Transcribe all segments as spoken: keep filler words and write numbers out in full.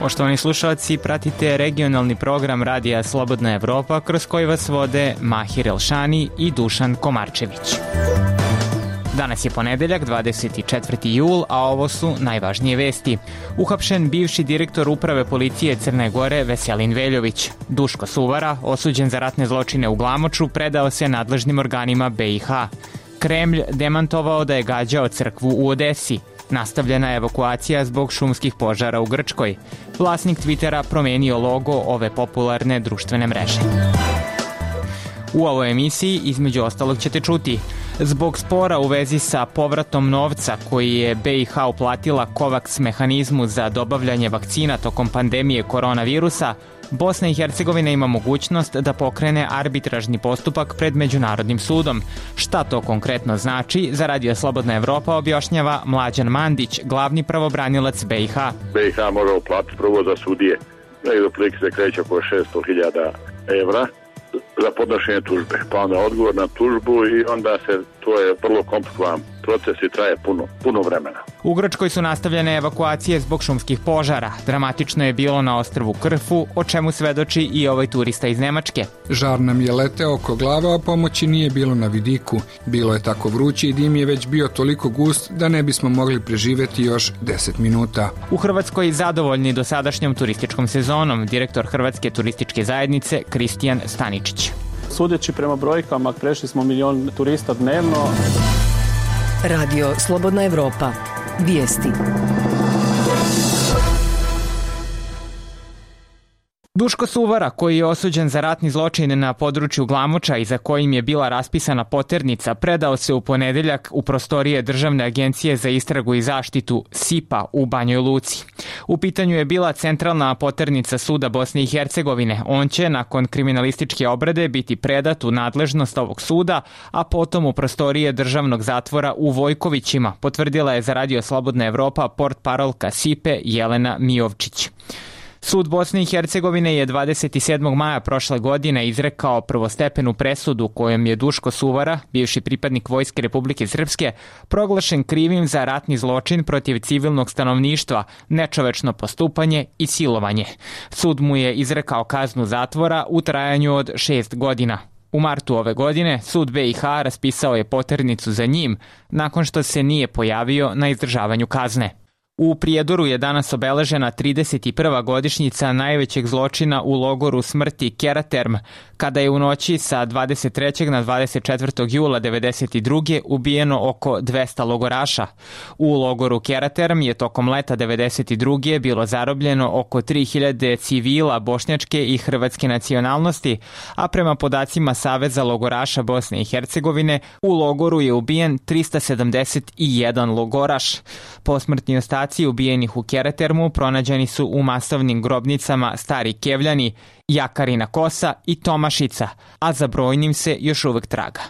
Poštovani slušalci, pratite regionalni program Radija Slobodna Evropa kroz koji vas vode Mahir Elšani i Dušan Komarčević. Danas je ponedeljak, dvadeset četvrti jul, a ovo su najvažnije vesti. Uhapšen bivši direktor uprave policije Crne Gore Veselin Veljović. Duško Suvara, osuđen za ratne zločine u Glamoču, predao se nadležnim organima be i ha. Kremlj demantovao da je gađao crkvu u Odesi. Nastavljena je evakuacija zbog šumskih požara u Grčkoj. Vlasnik Twittera promenio logo ove popularne društvene mreže. U ovoj emisiji, između ostalog, ćete čuti: zbog spora u vezi sa povratom novca koji je be i ha uplatila Covax mehanizmu za dobavljanje vakcina tokom pandemije koronavirusa, Bosna i Hercegovina ima mogućnost da pokrene arbitražni postupak pred Međunarodnim sudom. Šta to konkretno znači, za Radio Slobodna Evropa objašnjava Mlađan Mandić, glavni pravobranilac be i ha. be i ha mora uplatiti prvo za sudije, negdje otprilike se kreće oko šesto hiljada evra za podnošenje tužbe, pa onda odgovor na tužbu i onda se, to je vrlo komplikovan proces i traje puno, puno vremena. U Grčkoj su nastavljene evakuacije zbog šumskih požara. Dramatično je bilo na ostrvu Krfu, o čemu svedoči i ovaj turista iz Nemačke. Žar nam je leteo oko glave, a pomoći nije bilo na vidiku. Bilo je tako vruće i dim je već bio toliko gust da ne bismo mogli preživjeti još deset minuta. U Hrvatskoj zadovoljni dosadašnjom turističkom sezonom, direktor Hrvatske turističke zajednice Kristijan Staničić. Sudeći prema brojkama, prešli smo milion turista dnevno. Radio Slobodna Evropa. Vijesti. Duško Suvara, koji je osuđen za ratni zločin na području Glamoča i za kojim je bila raspisana poternica, predao se u ponedeljak u prostorije Državne agencije za istragu i zaštitu S I P-a u Banjoj Luci. U pitanju je bila centralna poternica Suda Bosne i Hercegovine. On će, nakon kriminalističke obrade, biti predat u nadležnost ovog suda, a potom u prostorije državnog zatvora u Vojkovićima, potvrdila je za Radio Slobodna Evropa portparolka S I P-e Jelena Mijovčić. Sud Bosne i Hercegovine je dvadeset sedmog maja prošle godine izrekao prvostepenu presudu kojom je Duško Suvara, bivši pripadnik Vojske Republike Srpske, proglašen krivim za ratni zločin protiv civilnog stanovništva, nečovečno postupanje i silovanje. Sud mu je izrekao kaznu zatvora u trajanju od šest godina. U martu ove godine sud be i ha raspisao je poternicu za njim nakon što se nije pojavio na izdržavanju kazne. U Prijedoru je danas obeležena trideset prva godišnjica najvećeg zločina u logoru smrti Keraterm, kada je u noći sa dvadeset trećeg na dvadeset četvrtog jula devedeset druge ubijeno oko dvesta logoraša. U logoru Keraterm je tokom leta devedeset druge bilo zarobljeno oko tri hiljade civila bošnjačke i hrvatske nacionalnosti, a prema podacima Saveza logoraša Bosne i Hercegovine u logoru je ubijen trista sedamdeset jedan logoraš. Posmrtni ostaci ubijenih u Keratermu pronađeni su u masovnim grobnicama Stari Kevljani, Jakarina Kosa i Tomašica, a za brojnim se još uvek traga.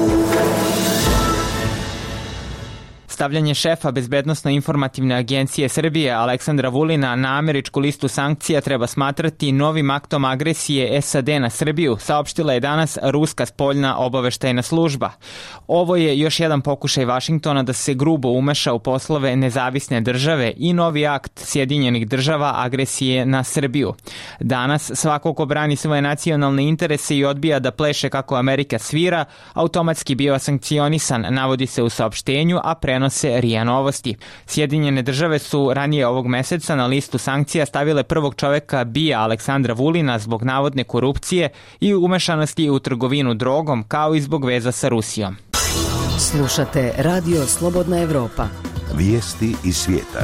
Stavljanje šefa Bezbednosno-informativne agencije Srbije Aleksandra Vulina na američku listu sankcija treba smatrati novim aktom agresije es a de na Srbiju, saopštila je danas ruska spoljna obaveštajna služba. Ovo je još jedan pokušaj Vašingtona da se grubo umeša u poslove nezavisne države i novi akt Sjedinjenih država agresije na Srbiju. Danas svako ko brani svoje nacionalne interese i odbija da pleše kako Amerika svira, automatski bio sankcionisan, navodi se u saopštenju, a prenos se R I A Novosti. Sjedinjene države su ranije ovog meseca na listu sankcija stavile prvog čoveka B I A Aleksandra Vulina zbog navodne korupcije i umešanosti u trgovinu drogom, kao i zbog veza sa Rusijom. Slušate Radio Slobodna Evropa. Vijesti iz svijeta.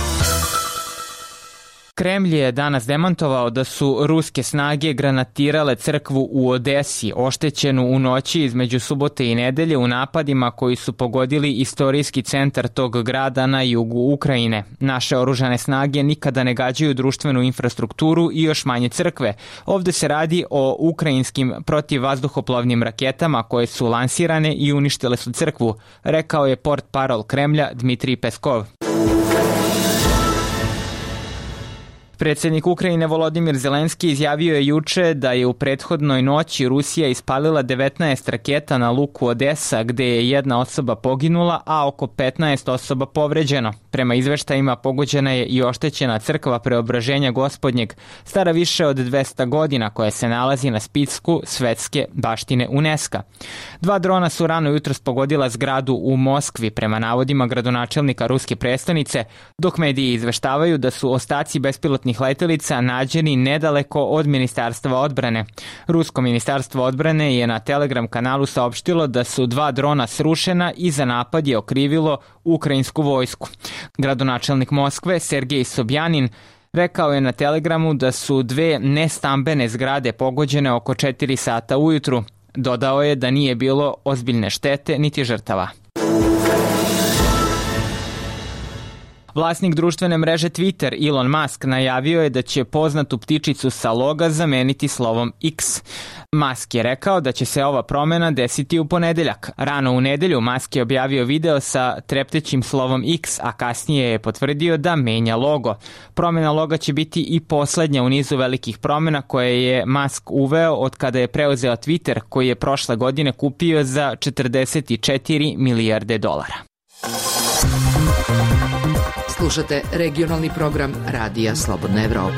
Kremlj je danas demantovao da su ruske snage granatirale crkvu u Odesi, oštećenu u noći između subote i nedelje u napadima koji su pogodili istorijski centar tog grada na jugu Ukrajine. Naše oružane snage nikada ne gađaju društvenu infrastrukturu i još manje crkve. Ovde se radi o ukrajinskim protivvazduhoplovnim raketama koje su lansirane i uništile su crkvu, rekao je portparol Kremlja Dmitrij Peskov. Predsjednik Ukrajine Volodimir Zelenski izjavio je juče da je u prethodnoj noći Rusija ispalila devetnaest raketa na luku Odesa, gde je jedna osoba poginula, a oko petnaest osoba povređeno. Prema izveštajima pogođena je i oštećena crkva Preobraženja Gospodnjeg, stara više od dvesta godina, koja se nalazi na spisku svetske baštine UNESCO. Dva drona su rano jutros pogodila zgradu u Moskvi, prema navodima gradonačelnika ruske prestonice, dok mediji izveštavaju da su ostaci bespilotnih letelica nađeni nedaleko od Ministarstva odbrane. Rusko ministarstvo odbrane je na Telegram kanalu saopštilo da su dva drona srušena i za napad je okrivilo ukrajinsku vojsku. Gradonačelnik Moskve Sergej Sobjanin rekao je na Telegramu da su dve nestambene zgrade pogođene oko četiri sata ujutru. Dodao je da nije bilo ozbiljne štete niti žrtava. Vlasnik društvene mreže Twitter, Elon Musk, najavio je da će poznatu ptičicu sa loga zameniti slovom X. Musk je rekao da će se ova promena desiti u ponedeljak. Rano u nedelju Musk je objavio video sa treptećim slovom X, a kasnije je potvrdio da menja logo. Promena loga će biti i poslednja u nizu velikih promena koje je Musk uveo od kada je preuzeo Twitter, koji je prošle godine kupio za četrdeset četiri milijarde dolara. Slušate regionalni program Radija Slobodna Evropa.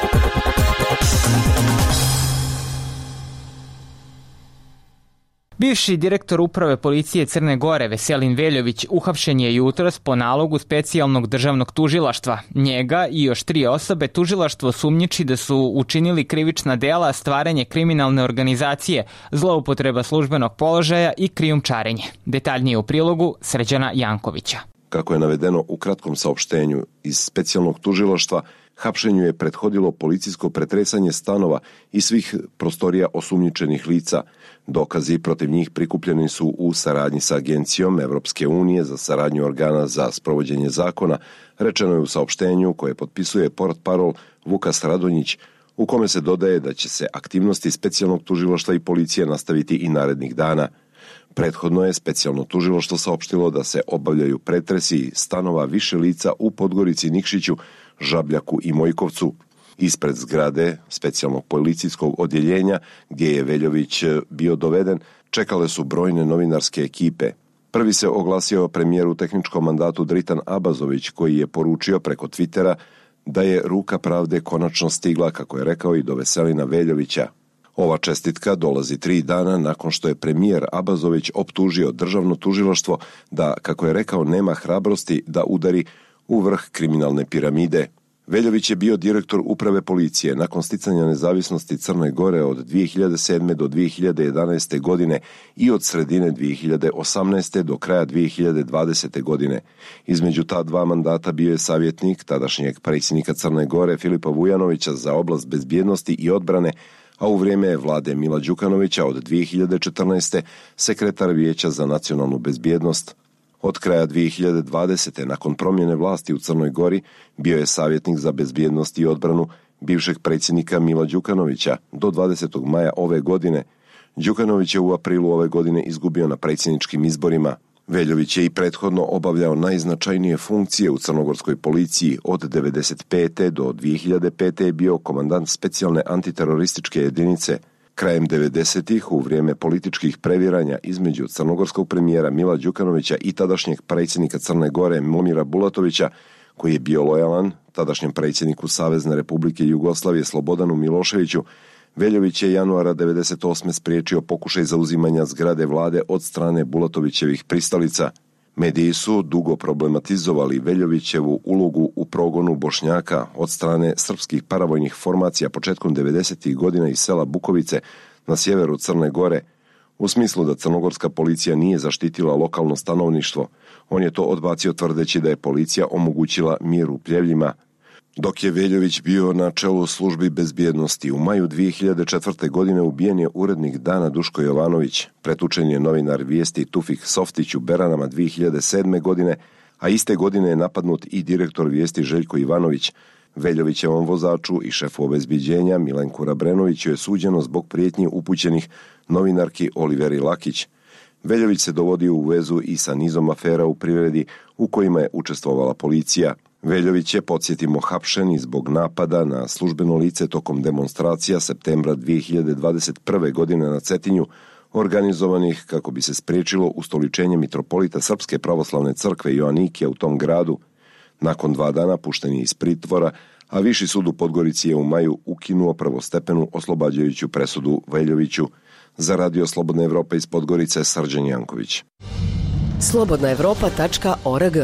Bivši direktor uprave policije Crne Gore Veselin Veljović uhapšen je jutros po nalogu specijalnog državnog tužilaštva. Njega i još tri osobe tužilaštvo sumnjiči da su učinili krivična dela stvaranje kriminalne organizacije, zloupotreba službenog položaja i krijumčarenje. Detaljnije u prilogu Srđana Jankovića. Kako je navedeno u kratkom saopštenju iz specijalnog tužilaštva, hapšenju je prethodilo policijsko pretresanje stanova i svih prostorija osumnjičenih lica. Dokazi protiv njih prikupljeni su u saradnji sa Agencijom Evropske unije za saradnju organa za sprovođenje zakona, rečeno je u saopštenju koje potpisuje portparol Vukas Radonjić, u kome se dodaje da će se aktivnosti specijalnog tužilaštva i policije nastaviti i narednih dana. Prethodno je specijalno tužilaštvo saopštilo da se obavljaju pretresi stanova više lica u Podgorici, Nikšiću, Žabljaku i Mojkovcu. Ispred zgrade specijalnog policijskog odjeljenja, gdje je Veljović bio doveden, čekale su brojne novinarske ekipe. Prvi se oglasio premijer u tehničkom mandatu Dritan Abazović, koji je poručio preko Twittera da je ruka pravde konačno stigla, kako je rekao, i do Veselina Veljovića. Ova čestitka dolazi tri dana nakon što je premijer Abazović optužio državno tužilaštvo da, kako je rekao, nema hrabrosti da udari u vrh kriminalne piramide. Veljović je bio direktor uprave policije nakon sticanja nezavisnosti Crne Gore od dvije hiljade sedme do dvije hiljade jedanaeste godine i od sredine dvije hiljade osamnaeste do kraja dvije hiljade dvadesete godine. Između ta dva mandata bio je savjetnik tadašnjeg predsjednika Crne Gore Filipa Vujanovića za oblast bezbjednosti i odbrane, a u vrijeme vlade Mila Đukanovića od dvije hiljade četrnaeste sekretar Vijeća za nacionalnu bezbjednost. Od kraja dvije hiljade dvadesete nakon promjene vlasti u Crnoj Gori bio je savjetnik za bezbjednost i odbranu bivšeg predsjednika Mila Đukanovića do dvadesetog maja ove godine. Đukanović je u aprilu ove godine izgubio na predsjedničkim izborima. Veljović je i prethodno obavljao najznačajnije funkcije u crnogorskoj policiji. Od devedeset pete do dvije hiljade pete je bio komandant specijalne antiterorističke jedinice. Krajem devedesetih, u vrijeme političkih previranja između crnogorskog premijera Mila Đukanovića i tadašnjeg predsjednika Crne Gore Momira Bulatovića, koji je bio lojalan tadašnjem predsjedniku Savezne Republike Jugoslavije Slobodanu Miloševiću, Veljović je januara devedeset osme spriječio pokušaj zauzimanja zgrade vlade od strane Bulatovićevih pristalica. Mediji su dugo problematizovali Veljovićevu ulogu u progonu Bošnjaka od strane srpskih paravojnih formacija početkom devedesetih godina iz sela Bukovice na sjeveru Crne Gore, u smislu da crnogorska policija nije zaštitila lokalno stanovništvo. On je to odbacio tvrdeći da je policija omogućila mir u Pljevljima. Dok je Veljović bio na čelu službi bezbjednosti, u maju dvije hiljade četvrte. godine ubijen je urednik Dana Duško Jovanović, pretučen je novinar Vijesti Tufik Softić u Beranama dvije hiljade sedme. godine, a iste godine je napadnut i direktor Vijesti Željko Ivanović. Veljovićevom vozaču i šefu obezbiđenja Milenku Rabrenoviću je suđeno zbog prijetnji upućenih novinarki Oliveri Lakić. Veljović se dovodio u vezu i sa nizom afera u privredi u kojima je učestvovala policija. Veljović je, podsjetimo, hapšen i zbog napada na službeno lice tokom demonstracija septembra dve hiljade dvadeset prve. godine na Cetinju, organizovanih kako bi se spriječilo ustoličenje mitropolita Srpske pravoslavne crkve Joanikija u tom gradu. Nakon dva dana pušten je iz pritvora, a Viši sud u Podgorici je u maju ukinuo prvostepenu oslobađajuću presudu Veljoviću. Za Radio Slobodna Evropa iz Podgorice, Srđan Janković. slobodna evropa tačka org.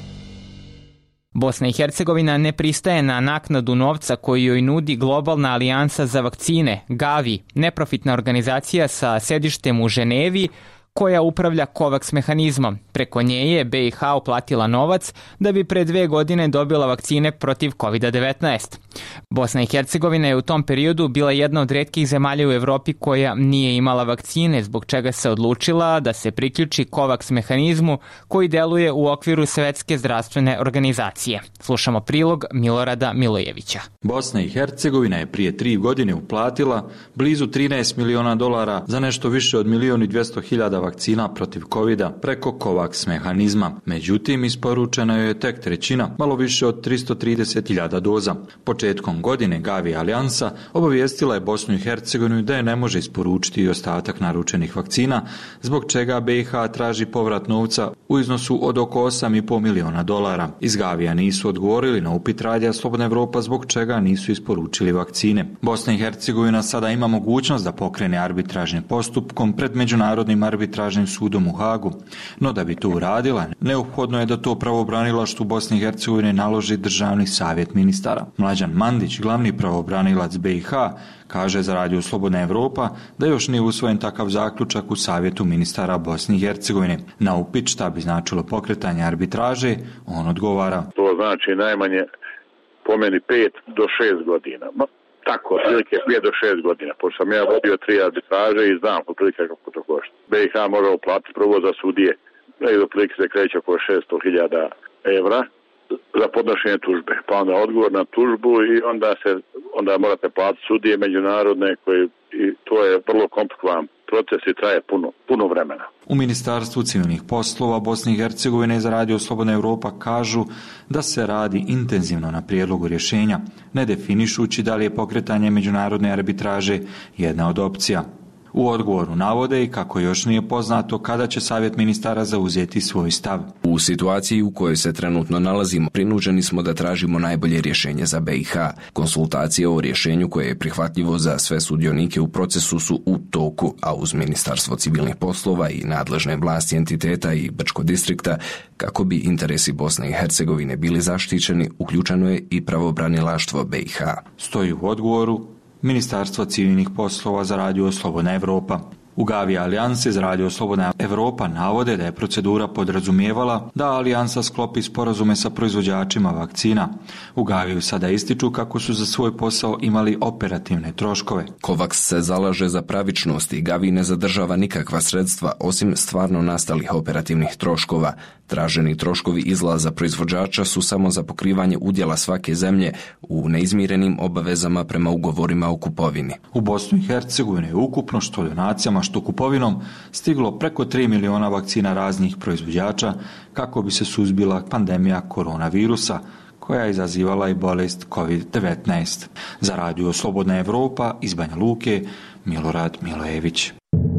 Bosna i Hercegovina ne pristaje na naknadu novca koju joj nudi Globalna alijansa za vakcine, Gavi, neprofitna organizacija sa sedištem u Ženevi, koja upravlja COVAX mehanizmom. Preko nje je B i H uplatila novac da bi pre dve godine dobila vakcine protiv kovid devetnaest. Bosna i Hercegovina je u tom periodu bila jedna od retkih zemalja u Evropi koja nije imala vakcine, zbog čega se odlučila da se priključi COVAX mehanizmu koji deluje u okviru Svetske zdravstvene organizacije. Slušamo prilog Milorada Milojevića. Bosna i Hercegovina je prije tri godine uplatila blizu trinaest miliona dolara za nešto više od milion i dvjesto hiljada vakcina protiv kovida preko COVAX mehanizma. Međutim, isporučena je tek trećina, malo više od tristo trideset hiljada doza. Početkom godine Gavi alijansa obavijestila je Bosnu i Hercegovinu da je ne može isporučiti i ostatak naručenih vakcina, zbog čega B i H traži povrat novca u iznosu od oko osam i pol miliona dolara. Iz Gavija nisu odgovorili na upit Radija Slobodna Evropa zbog čega nisu isporučili vakcine. Bosna i Hercegovina sada ima mogućnost da pokrene arbitražnim postupkom pred Međunarodnim arbitražnim sudom u Hagu, no da bi to uradila, neophodno je da to pravobranilaštvu Bosne i Hercegovine naloži Državni savjet ministara. Mlađan Mandić, glavni pravobranilac B i H, kaže za Radio Slobodna Evropa da još nije usvojen takav zaključak u Savjetu ministara Bosne i Hercegovine. Na upit šta bi značilo pokretanje arbitraže, on odgovara. To znači najmanje po meni pet do šest godina. Ma, tako, otprilike pet do šest godina. Pošto sam ja vodio tri arbitraže i znam otprilike kako to košta. B i H mora uplatiti prvo za sudije. Negdje otprilike se kreće oko šesto hiljada evra za podnošenje tužbe. Pa onda odgovor na tužbu i onda se onda morate platiti sudije međunarodne koji, i to je vrlo komplikovan proces i traje puno, puno vremena. U Ministarstvu civilnih poslova Bosne i Hercegovine za Radio Slobodna Evropa kažu da se radi intenzivno na prijedlogu rješenja, ne definišući da li je pokretanje međunarodne arbitraže jedna od opcija. U odgovoru navode i kako još nije poznato kada će Savjet ministara zauzeti svoj stav. U situaciji u kojoj se trenutno nalazimo, prinuđeni smo da tražimo najbolje rješenje za B i H. Konsultacije o rješenju koje je prihvatljivo za sve sudionike u procesu su u toku, a uz Ministarstvo civilnih poslova i nadležne vlasti entiteta i Brčko distrikta, kako bi interesi Bosne i Hercegovine bili zaštićeni, uključeno je i pravobranilaštvo B i H. Stoji u odgovoru Ministarstva civilnih poslova za Radio Slobodna Evropa. U Gavi alijanse za Radio Slobodna Evropa navode da je procedura podrazumijevala da alijansa sklopi sporazume sa proizvođačima vakcina. U Gaviju sada ističu kako su za svoj posao imali operativne troškove. COVAX se zalaže za pravičnost i Gavi ne zadržava nikakva sredstva osim stvarno nastalih operativnih troškova. Traženi troškovi izlaza proizvođača su samo za pokrivanje udjela svake zemlje u neizmirenim obavezama prema ugovorima o kupovini. U Bosnu i Hercegovini je ukupno što donacijama što kupovinom stiglo preko tri miliona vakcina raznih proizvođača kako bi se suzbila pandemija koronavirusa koja je izazivala i bolest kovid devetnaest. Za Radio Slobodna Evropa iz Banja Luke, Milorad Milojević.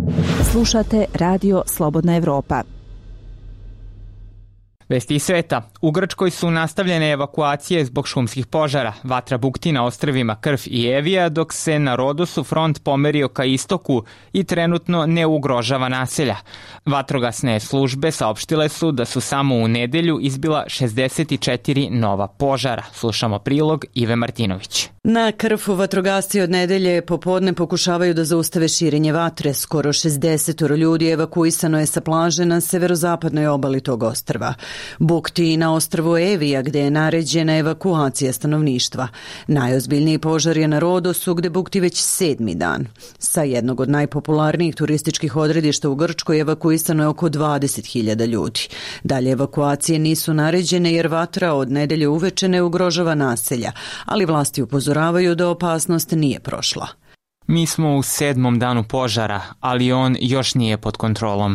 Slušate Radio Slobodna Evropa. Vesti iz sveta. U Grčkoj su nastavljene evakuacije zbog šumskih požara. Vatra bukti na ostrvima Krf i Evija, dok se na Rodosu front pomerio ka istoku i trenutno ne ugrožava naselja. Vatrogasne službe saopštile su da su samo u nedelju izbila šezdeset četiri nova požara. Slušamo prilog Ive Martinović. Na Krfu vatrogasci od nedelje popodne pokušavaju da zaustave širenje vatre. Skoro šezdeset ljudi evakuisano je sa plaže na severozapadnoj obali tog ostrva. Bukti na ostrvu Evija, gde je naređena evakuacija stanovništva. Najozbiljniji požar je na Rodosu, gde bukti već sedmi dan. Sa jednog od najpopularnijih turističkih odredišta u Grčkoj evakuisano je oko dvadeset hiljada ljudi. Dalje evakuacije nisu naređene jer vatra od nedelje uveče ne ugrožava naselja, ali vlasti upozoravaju da opasnost nije prošla. Mi smo u sedmom danu požara, ali on još nije pod kontrolom.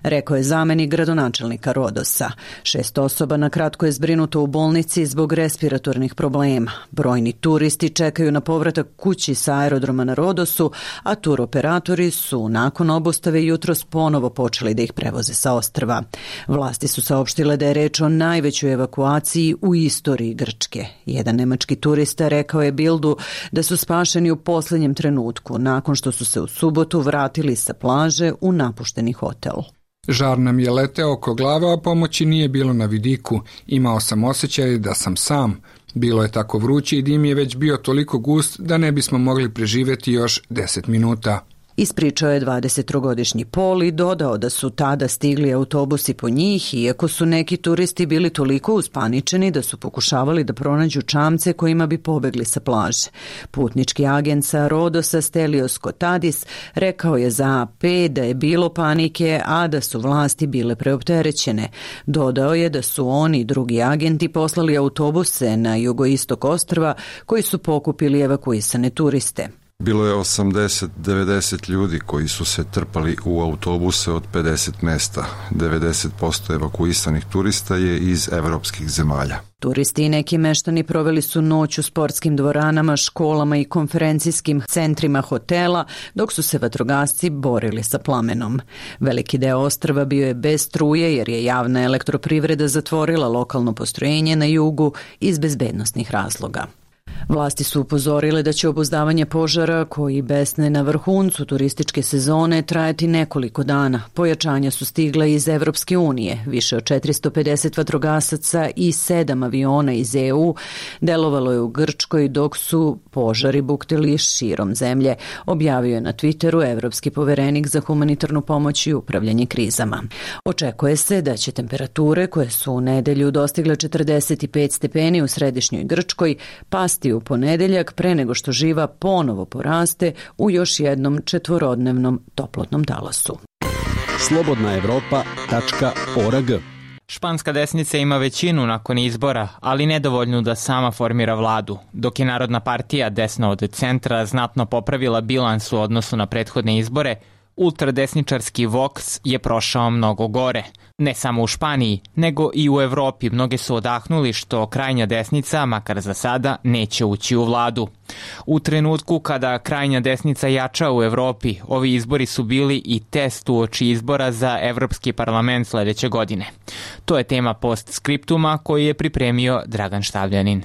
rekao je zamenik gradonačelnika Rodosa. Šest osoba na kratko je zbrinuto u bolnici zbog respiratornih problema. Brojni turisti čekaju na povratak kući sa aerodroma na Rodosu, a turoperatori su nakon obustave jutros ponovo počeli da ih prevoze sa ostrva. Vlasti su saopštile da je reč o najvećoj evakuaciji u istoriji Grčke. Jedan nemački turista rekao je Bildu da su spašeni u posljednjem trenutku, nakon što su se u subotu vratili sa plaže u napušteni hotel. Žar nam je leteo oko glave, a pomoći nije bilo na vidiku. Imao sam osjećaj da sam sam. Bilo je tako vruće i dim je već bio toliko gust da ne bismo mogli preživjeti još deset minuta. Ispričao je dvadesettrogodišnji Pol i dodao da su tada stigli autobusi po njih, iako su neki turisti bili toliko uspaničeni da su pokušavali da pronađu čamce kojima bi pobegli sa plaže. Putnički agent sa Rodosa Stelios Kotadis rekao je za A P da je bilo panike, a da su vlasti bile preopterećene. Dodao je da su oni i drugi agenti poslali autobuse na jugoistok ostrva koji su pokupili evakuisane turiste. Bilo je osamdeset do devedeset ljudi koji su se trpali u autobuse od pedeset mesta. devedeset posto evakuisanih turista je iz evropskih zemalja. Turisti i neki meštani proveli su noć u sportskim dvoranama, školama i konferencijskim centrima hotela, dok su se vatrogasci borili sa plamenom. Veliki deo ostrva bio je bez struje jer je javna elektroprivreda zatvorila lokalno postrojenje na jugu iz bezbednosnih razloga. Vlasti su upozorile da će obuzdavanje požara, koji besne na vrhuncu turističke sezone, trajati nekoliko dana. Pojačanja su stigla iz Evropske unije. Više od četiristo pedeset vatrogasaca i sedam aviona iz E U delovalo je u Grčkoj dok su požari buktili širom zemlje, objavio je na Twitteru evropski poverenik za humanitarnu pomoć i upravljanje krizama. Očekuje se da će temperature, koje su u nedelju dostigle četrdeset pet stepeni u središnjoj Grčkoj, pasti u ponedeljak pre nego što živa ponovo poraste u još jednom četvorodnevnom toplotnom talasu. slobodna evropa tačka org. Španska desnica ima većinu nakon izbora, ali nedovoljnu da sama formira vladu, dok je Narodna partija desno od centra znatno popravila bilans u odnosu na prethodne izbore. Ultradesničarski Vox je prošao mnogo gore. Ne samo u Španiji, nego i u Evropi mnoge su odahnuli što krajnja desnica, makar za sada, neće ući u vladu. U trenutku kada krajnja desnica jača u Evropi, ovi izbori su bili i test uoči izbora za Evropski parlament sledeće godine. To je tema postskriptuma koji je pripremio Dragan Štavljanin.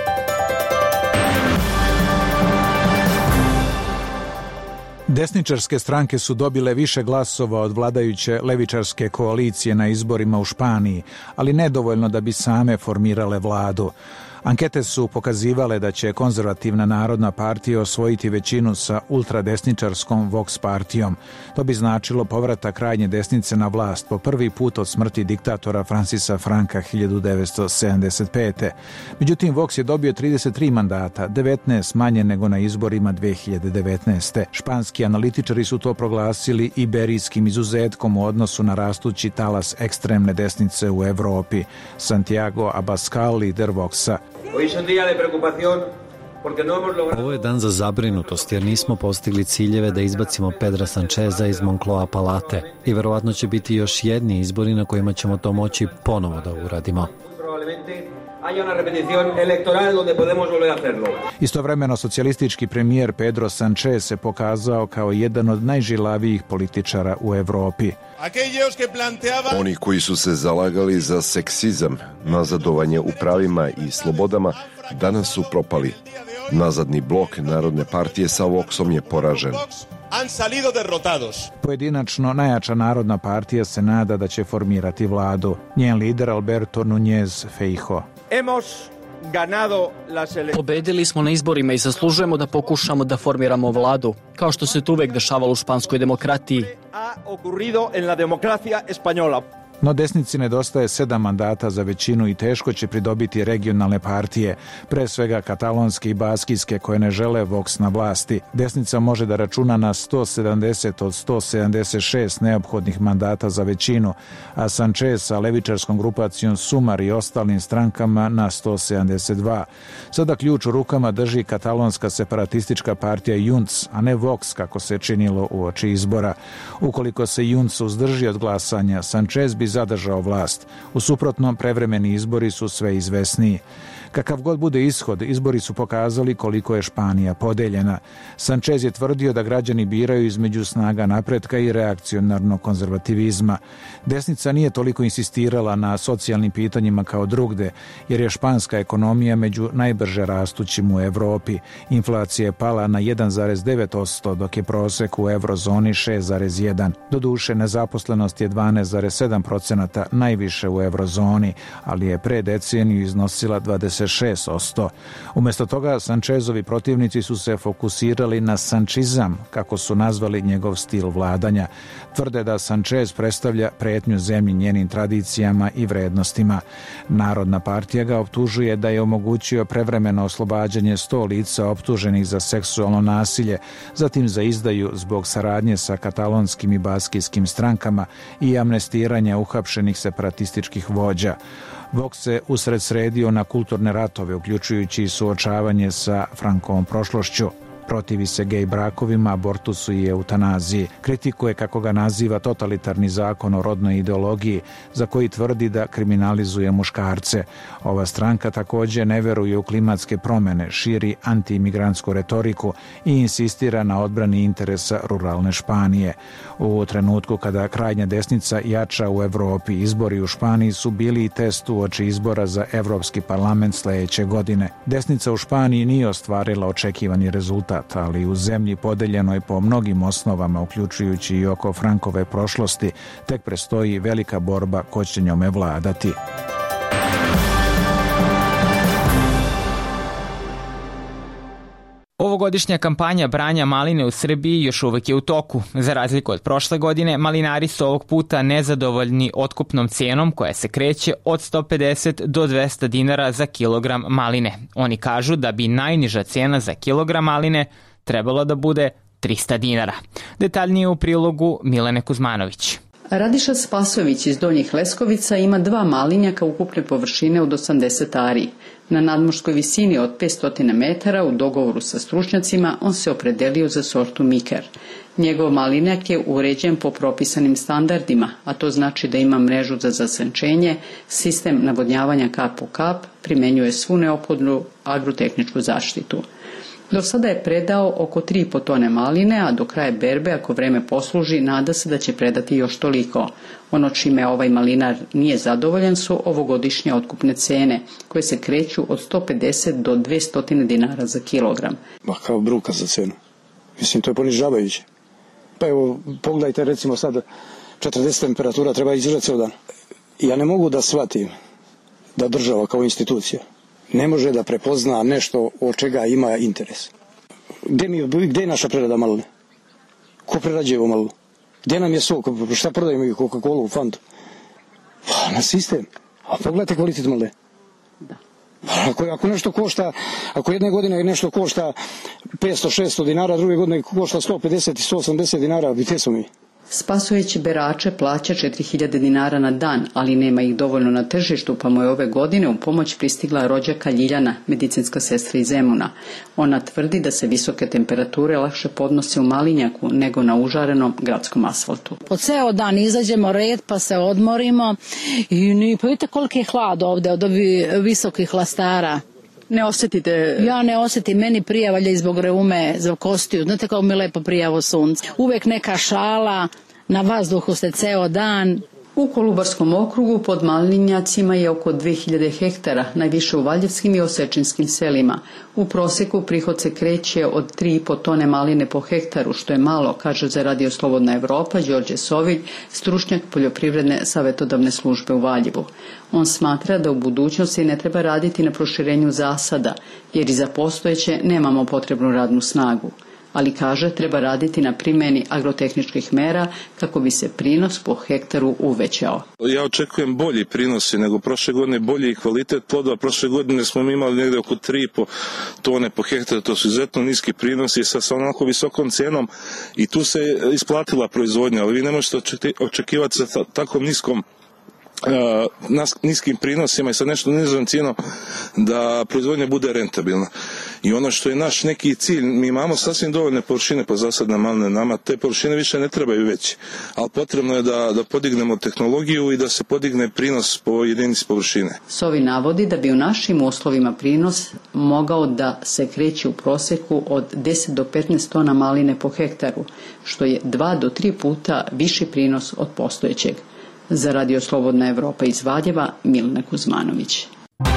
Desničarske stranke su dobile više glasova od vladajuće levičarske koalicije na izborima u Španiji, ali nedovoljno da bi same formirale vladu. Ankete su pokazivale da će konzervativna Narodna partija osvojiti većinu sa ultradesničarskom Vox partijom. To bi značilo povratak krajnje desnice na vlast po prvi put od smrti diktatora Francisa Franka hiljadu devetsto sedamdeset pete. Međutim, Vox je dobio trideset tri mandata, devetnaest manje nego na izborima dve hiljade devetnaeste. Španski analitičari su to proglasili iberijskim izuzetkom u odnosu na rastući talas ekstremne desnice u Evropi. Santiago Abascal, lider Voxa. Ovo je dan za zabrinutost jer nismo postigli ciljeve da izbacimo Pedra Sancheza iz Moncloa Palate i verovatno će biti još jedni izbori na kojima ćemo to moći ponovo da uradimo. Istovremeno socijalistički premijer Pedro Sanchez se pokazao kao jedan od najžilavijih političara u Evropi. Oni koji su se zalagali za seksizam, nazadovanje u pravima i slobodama, danas su propali. Nazadni blok Narodne partije sa Voxom je poražen. Pojedinačno najjača Narodna partija se nada da će formirati vladu. Njen lider Alberto Núñez Feijóo. Pobedili smo na izborima i zaslužujemo da pokušamo da formiramo vladu, kao što se to uvek dešavalo u španskoj demokratiji. No desnici nedostaje sedam mandata za većinu i teško će pridobiti regionalne partije, pre svega katalonske i baskijske koje ne žele Vox na vlasti. Desnica može da računa na sto sedamdeset od sto sedamdeset šest neophodnih mandata za većinu, a Sanchez sa levičarskom grupacijom Sumar i ostalim strankama na sto sedamdeset dva. Sada ključ u rukama drži katalonska separatistička partija Junts, a ne Vox kako se činilo uoči izbora. Ukoliko se Junts uzdrži od glasanja, Sanchez bi zadržao vlast. U suprotnom, prevremeni izbori su sve izvesniji. Kakav god bude ishod, izbori su pokazali koliko je Španija podeljena. Sanchez je tvrdio da građani biraju između snaga napretka i reakcionarnog konzervativizma. Desnica nije toliko insistirala na socijalnim pitanjima kao drugde, jer je španska ekonomija među najbrže rastućim u Evropi. Inflacija je pala na jedan zarez devet posto, dok je prosek u eurozoni šest zarez jedan. Doduše, nezaposlenost je dvanaest zarez sedam procenata, najviše u eurozoni, ali je pre deceniju iznosila dvadeset šest posto. Umesto toga, Sanchezovi protivnici su se fokusirali na sančizam, kako su nazvali njegov stil vladanja. Tvrde da Sanchez predstavlja pretnju zemlji njenim tradicijama i vrednostima. Narodna partija ga optužuje da je omogućio prevremeno oslobađanje sto lica optuženih za seksualno nasilje, zatim za izdaju zbog saradnje sa katalonskim i baskijskim strankama i amnestiranja uhapšenih separatističkih vođa. Vox se usred sredio na kulturne ratove, uključujući i suočavanje sa Frankovom prošlošću. Protivi se gej brakovima, abortusu i eutanaziji. Kritikuje, kako ga naziva, totalitarni zakon o rodnoj ideologiji, za koji tvrdi da kriminalizuje muškarce. Ova stranka takođe ne veruje u klimatske promene, širi antiimigrantsku retoriku i insistira na odbrani interesa ruralne Španije. U trenutku kada krajnja desnica jača u Evropi, izbori u Španiji su bili i test uoči izbora za Evropski parlament sledeće godine. Desnica u Španiji nije ostvarila očekivani rezultat, ali u zemlji podeljenoj po mnogim osnovama, uključujući i oko Frankove prošlosti, tek prestoji velika borba ko će njome vladati. Ovogodišnja kampanja branja maline u Srbiji još uvek je u toku. Za razliku od prošle godine, malinari su ovog puta nezadovoljni otkupnom cenom koja se kreće od sto pedeset do dvesta dinara za kilogram maline. Oni kažu da bi najniža cena za kilogram maline trebalo da bude trista dinara. Detaljnije u prilogu Milene Kuzmanović. Radiša Spasović iz Donjih Leskovica ima dva malinjaka ukupne površine od osamdeset ari. Na nadmorskoj visini od petsto metara u dogovoru sa stručnjacima on se opredelio za sortu Miker. Njegov malinjak je uređen po propisanim standardima, a to znači da ima mrežu za zasenčenje, sistem navodnjavanja kap po kap, primenjuje svu neophodnu agrotehničku zaštitu. Do sada je predao oko tri i po tone maline, a do kraja berbe, ako vreme posluži, nada se da će predati još toliko. Ono čime ovaj malinar nije zadovoljan su ovogodišnje otkupne cene, koje se kreću od sto pedeset do dvesta dinara za kilogram. Ma kao bruka za cenu. Mislim, to je ponižavajuće. Pa evo, pogledajte, recimo sad, četrdeset temperatura treba izdržati ceo dan. Ja ne mogu da shvatim da država kao institucija ne može da prepozna nešto od čega ima interes. Gde, mi, gde je naša prerada maline? Ko prerađuje ovo malinu? Gde nam je sok? Šta prodajemo i Coca-Cola, Fantu? Pa na sistem. A pogledajte kvalitet maline. Da. Ako, ako nešto košta, ako jedne godine nešto košta petsto šesto dinara, druge godine košta sto pedeset i sto osamdeset dinara, gde smo mi? Spasović berače plaća četiri hiljade dinara na dan, ali nema ih dovoljno na tržištu, pa mu je ove godine u pomoć pristigla rođaka Ljiljana, medicinska sestra iz Zemuna. Ona tvrdi da se visoke temperature lakše podnose u malinjaku nego na užarenom gradskom asfaltu. Po ceo dan izađemo red pa se odmorimo i ni, pa vidite koliko je hlad ovde od ovih visokih hlastara. Ne osjetite? Ja ne osjetim, meni prija valjda i zbog reume, zbog kostiju. Znate kako mi lepo prijavo sunce. Uvek neka šala, na vazduhu ste ceo dan. U Kolubarskom okrugu pod malinjacima je oko dve hiljade hektara, najviše u Valjevskim i Osečinskim selima. U proseku prihod se kreće od tri i po tone maline po hektaru, što je malo, kaže za Radio Slobodna Evropa Đorđe Sovilj, stručnjak poljoprivredne savetodavne službe u Valjevu. On smatra da u budućnosti ne treba raditi na proširenju zasada, jer i za postojeće nemamo potrebnu radnu snagu. ali kaže treba raditi na primjeni agrotehničkih mera kako bi se prinos po hektaru uvećao. Ja očekujem bolji prinosi nego prošle godine, bolji i kvalitet plodova. Prošle godine smo imali negdje oko tri i po tone po hektaru, to su izuzetno niski prinosi sa, sa onako visokom cijenom i tu se isplatila proizvodnja, ali vi ne možete očekivati sa tako niskom Uh, niskim prinosima i sa nešto nižom cijenom da proizvodnja bude rentabilna. I ono što je naš neki cilj, mi imamo sasvim dovoljne površine po zasadne malne, nama te površine više ne trebaju veći, ali potrebno je da, da podignemo tehnologiju i da se podigne prinos po jedinici površine. Sovi navodi da bi u našim uslovima prinos mogao da se kreće u prosjeku od deset do petnaest tona maline po hektaru, što je dva do tri puta viši prinos od postojećeg. Za Radio Slobodna Evropa iz Valjeva, Milena Kuzmanović.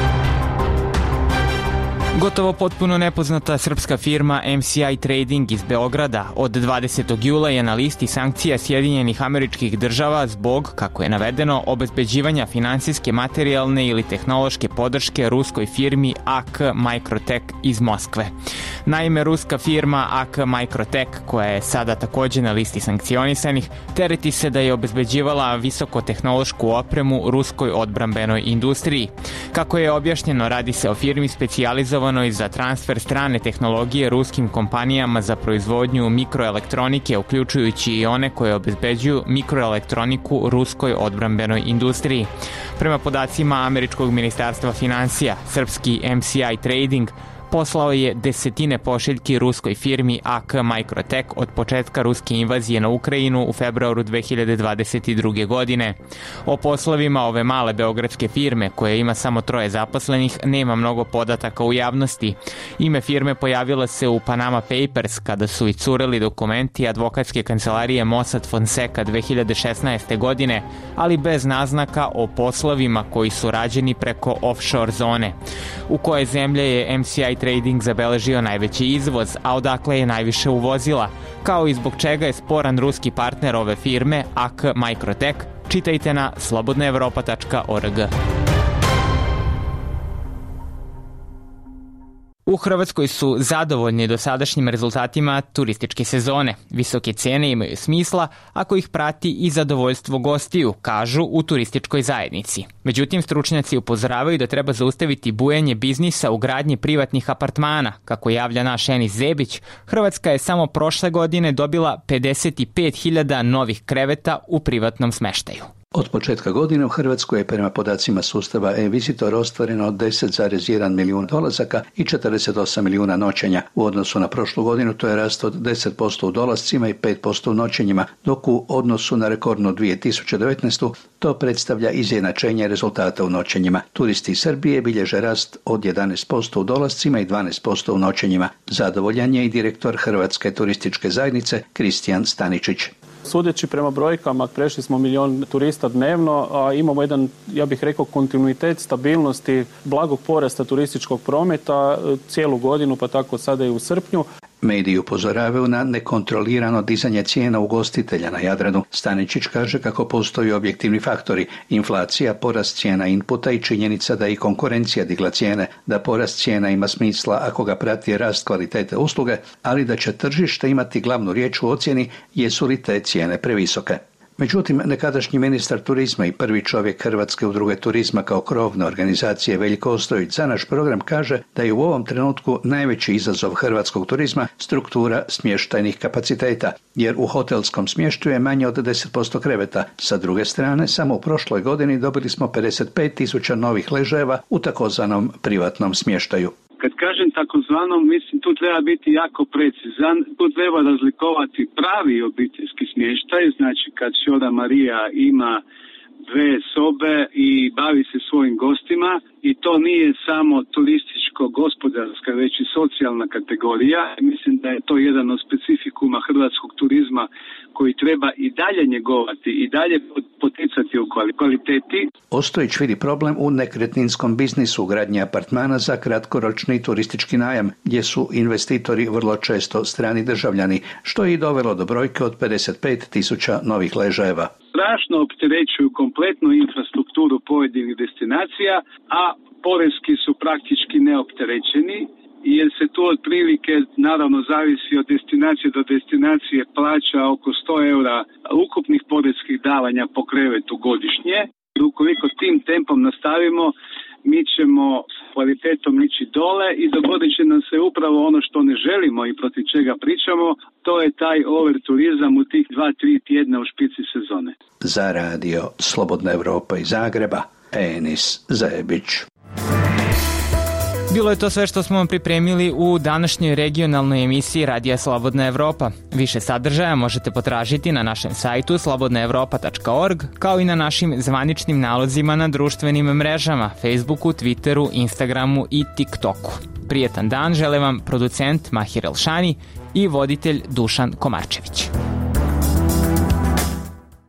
Gotovo potpuno nepoznata srpska firma M C I Trading iz Beograda od dvadesetog jula je na listi sankcija Sjedinjenih Američkih Država zbog, kako je navedeno, obezbeđivanja finansijske, materijalne ili tehnološke podrške ruskoj firmi A K Microtech iz Moskve. Naime, ruska firma A K Microtech, koja je sada također na listi sankcionisanih, tereti se da je obezbeđivala visokotehnološku opremu ruskoj odbrambenoj industriji. Kako je objašnjeno, radi se o firmi specijalizovanoj za transfer strane tehnologije ruskim kompanijama za proizvodnju mikroelektronike, uključujući i one koje obezbeđuju mikroelektroniku ruskoj odbrambenoj industriji. Prema podacima Američkog ministarstva financija, srpski M C I Trading poslao je desetine pošiljki ruskoj firmi A K Microtech od početka ruske invazije na Ukrajinu u februaru dve hiljade dvadeset druge. godine. O poslovima ove male beogradske firme, koja ima samo troje zaposlenih, nema mnogo podataka u javnosti. Ime firme pojavilo se u Panama Papers kada su i cureli dokumenti advokatske kancelarije Mossad Fonseca dve hiljade šesnaeste. godine, ali bez naznaka o poslovima koji su rađeni preko offshore zone. U koje zemlje je M C I Trading zabeležio najveći izvoz, a odakle je najviše uvozila, kao i zbog čega je sporan ruski partner ove firme A K Microtech, čitajte na slobodna evropa tačka org. U Hrvatskoj su zadovoljni dosadašnjim rezultatima turističke sezone. Visoke cene imaju smisla ako ih prati i zadovoljstvo gostiju, kažu u turističkoj zajednici. Međutim, stručnjaci upozoravaju da treba zaustaviti bujanje biznisa u gradnji privatnih apartmana. Kako javlja naš Enis Zebić, Hrvatska je samo prošle godine dobila pedeset pet hiljada novih kreveta u privatnom smeštaju. Od početka godine u Hrvatskoj je prema podacima sustava e-Visitor ostvareno deset zarez jedan milijun dolazaka i četrdeset osam milijuna noćenja. U odnosu na prošlu godinu to je rast od deset posto u dolascima i pet posto u noćenjima, dok u odnosu na rekordnu dvije tisuće devetnaestu. to predstavlja izjednačenje rezultata u noćenjima. Turisti iz Srbije bilježe rast od jedanaest posto u dolascima i dvanaest posto u noćenjima. Zadovoljan je i direktor Hrvatske turističke zajednice Kristijan Staničić. Sudeći prema brojkama, prešli smo milion turista dnevno, a imamo jedan, ja bih rekao, kontinuitet stabilnosti, blagog porasta turističkog prometa cijelu godinu, pa tako sada i u srpnju. Mediji upozoravaju na nekontrolirano dizanje cijena ugostitelja na Jadranu. Staničić kaže kako postoji objektivni faktori, inflacija, porast cijena inputa i činjenica da i konkurencija digla cijene, da porast cijena ima smisla ako ga prati rast kvalitete usluge, ali da će tržište imati glavnu riječ u ocjeni jesu li te cijene previsoke. Međutim, nekadašnji ministar turizma i prvi čovjek Hrvatske udruge turizma kao krovne organizacije Veljko Ostojić za naš program kaže da je u ovom trenutku najveći izazov hrvatskog turizma struktura smještajnih kapaciteta, jer u hotelskom smještaju je manje od deset posto kreveta. Sa druge strane, samo u prošloj godini dobili smo pedeset pet tisuća novih ležajeva u takozvanom privatnom smještaju. Kad kažem takozvanom, mislim tu treba biti jako precizan, tu treba razlikovati pravi obiteljski smještaj, znači kad Šoda Marija ima dve sobe i bavi se svojim gostima i to nije samo turističko-gospodarska, već i socijalna kategorija. Mislim da je to jedan od specifikuma hrvatskog turizma koji treba i dalje njegovati i dalje poticati u kvaliteti. Ostojić vidi problem u nekretninskom biznisu gradnje apartmana za kratkoročni turistički najam, gdje su investitori vrlo često strani državljani, što je i dovelo do brojke od pedeset pet tisuća novih ležajeva. Strašno opterećuju kompletnu infrastrukturu pojedinih destinacija, a porezki su praktički neopterećeni jer se tu otprilike, naravno zavisi od destinacije do destinacije, plaća oko sto eura ukupnih poreskih davanja po krevetu godišnje. Ukoliko tim tempom nastavimo, mi ćemo s kvalitetom ići dole i dogodit će nam se upravo ono što ne želimo i protiv čega pričamo, to je taj overturizam u tih dva, tri tjedna u špici sezone. Za radio Slobodna Evropa iz Zagreba, Enis Zajebić. Bilo je to sve što smo vam pripremili u današnjoj regionalnoj emisiji Radija Slobodna Evropa. Više sadržaja možete potražiti na našem sajtu slobodna evropa tačka org, kao i na našim zvaničnim nalozima na društvenim mrežama, Facebooku, Twitteru, Instagramu i TikToku. Prijetan dan žele vam producent Mahir Elšani i voditelj Dušan Komarčević.